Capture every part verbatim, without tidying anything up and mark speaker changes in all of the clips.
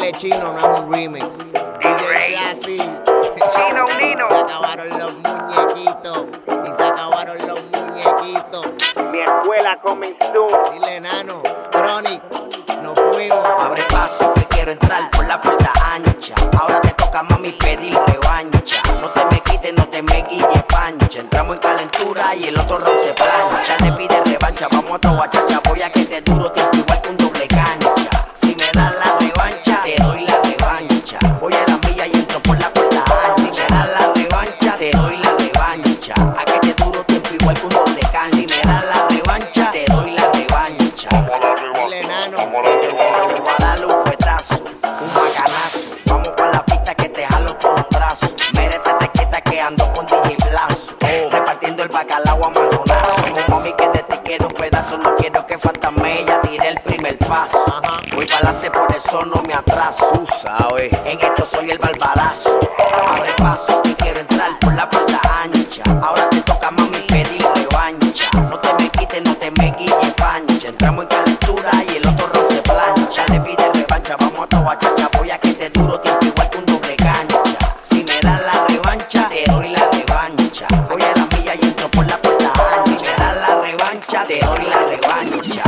Speaker 1: sale chino no es un remix. D J Classy.
Speaker 2: Chino Nino.
Speaker 1: Se acabaron los muñequitos. Y se acabaron los muñequitos.
Speaker 2: Mi escuela comenzó.
Speaker 1: Dile nano, Chronic, nos fuimos.
Speaker 3: Abre paso que quiero entrar por la puerta ancha. Ahora te toca mami pedir revancha. No te me quites, no te me guille pancha. Entramos en calentura y el otro round se plancha. Le pide revancha, vamos a otro guachacha. Voy a que te duro tiempo igual que un doble cancha. Si me das la revancha, te doy la revancha. Voy a la milla y entro por la puerta ancha. Si me das la revancha, te doy la revancha. A que te duro tiempo igual que un doble cancha. Si me das la revancha, te doy la revancha.
Speaker 1: Dile nano.
Speaker 3: Te voy a dar un fuetazo, un bacanazo. Vamos pa' la pista que te jalo por un brazo. Mérete te quieta que ando con D J Blazo. Oh, repartiendo el bacalao a marronazo. Mami que de ti quiero un pedazo, no quiero que fantasme. Ya tiré el primer paso.
Speaker 1: Ajá.
Speaker 3: Voy pa'lante, por eso no me atraso.
Speaker 1: Tú sabes.
Speaker 3: En esto soy el barbarazo. Abre paso que quiero entrar por la puerta ancha. Ahora te toca mami pedir revancha. No te me quites, no te me guille pancha. Entramos en calentura y el otro round se plancha. Le pide revancha, vamos a toda chacha. Voy a que te duro tiempo igual que un doble cancha. Si me das la revancha, te doy la revancha. Voy a la milla y entro por la puerta ancha. Si me das la revancha, te doy la revancha.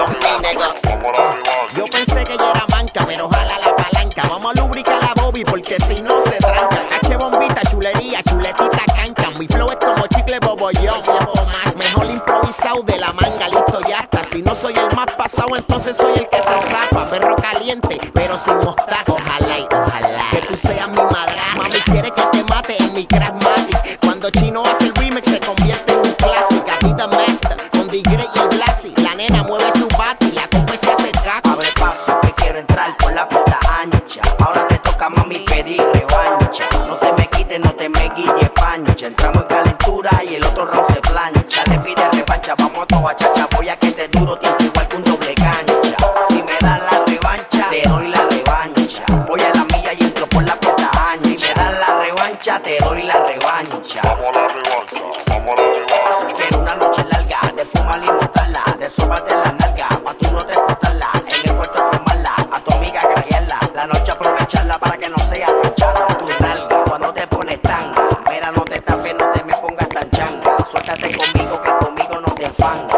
Speaker 1: Yo pensé que ella era manca, pero jala la palanca. Vamos a lubricar la Bobby porque si no se tranca. Cache bombita, chulería, chuletita canca. Mi flow es como chicle bobollón, llevo más. Mejor improvisado de la manga, listo ya está. Si no soy el más pasado, entonces soy el que se zafa. Perro caliente, pero sin mostaza. Ojalá y ojalá que tú seas mi madrastra. Mami quiere que te mate en mi Craftmatic. Cuando Chino hace el remix se convierte en un clásico. Vida Master con D J y Blasi. La nena mueve su bati, la compa se hace caco.
Speaker 3: Abre paso que quiero entrar por la puerta ancha. Ahora te toca mami pedir revancha. No te me quites, no te me guille pancha. Entramos en calentura y el otro round se plancha. Le pide revancha, vamos a toda chacha. Voy a que te duro tiempo igual que un doble cancha. Si me das la revancha, te doy la revancha. Voy a la milla y entro por la puerta ancha. Si me das la revancha, te doy la revancha.
Speaker 4: Vamos a la revancha, vamos a la revancha.
Speaker 3: Quiero una noche larga de fumar y montarla, de sopas de la nalga, pa' tú no te portarla. En el puerto formarla, a tu amiga grajearla. La noche aprovecharla para que no sea tan charla. Tu nalga cuando te pones tanga. Mira, no te tapes, no te me pongas tan changa. Suéltate conmigo que conmigo no te enfanga.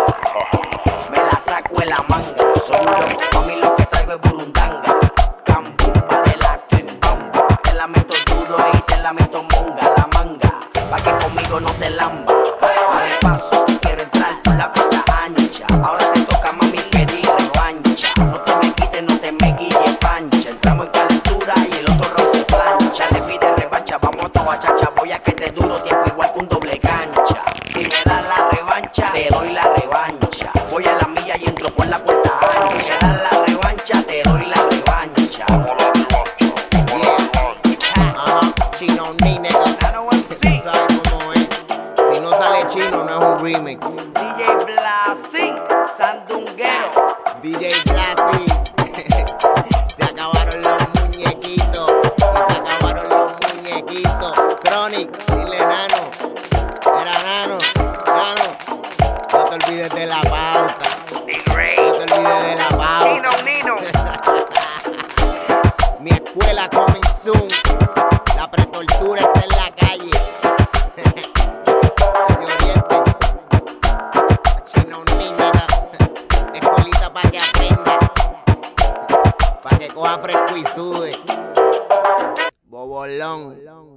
Speaker 3: Me la saco en la manga. Soy un loco, mami lo que traigo es burundanga. Cambumba de la quimbamba. Te la meto duro y te la meto monga. La manga, pa' que conmigo no te lamba. Abre paso que quiero entrar por la puerta ancha. Ahora te toca mami pedir revancha. No te me quites, no te me guille pancha. Entramos en calentura y el otro round se plancha. Le pide revancha, vamos a toda chacha. Voy a que te duro tiempo igual que un doble cancha. Si me das la revancha, te doy la revancha. Voy a la milla y entro por la puerta ancha. Si me das la revancha, te doy la revancha.
Speaker 4: Vamos a la revancha, vamos a la revancha.
Speaker 1: Ajá, Chino Nino. Tú sabes cómo es. Si no sale chino no es un remix.
Speaker 3: D J Blasín, Sandunguero.
Speaker 1: D J Classy. Se acabaron los muñequitos. Y se acabaron los muñequitos. Chronic, dile nano. Era nano, nano. No te olvides de la pauta. No te olvides de la pauta.
Speaker 2: Chino Nino.
Speaker 1: Mi escuela comenzó. La pretortura está en la calle. Que se orienten. Chino Nino. Escuelita para que aprenda. Para que coja fresco y sude. Bobolón.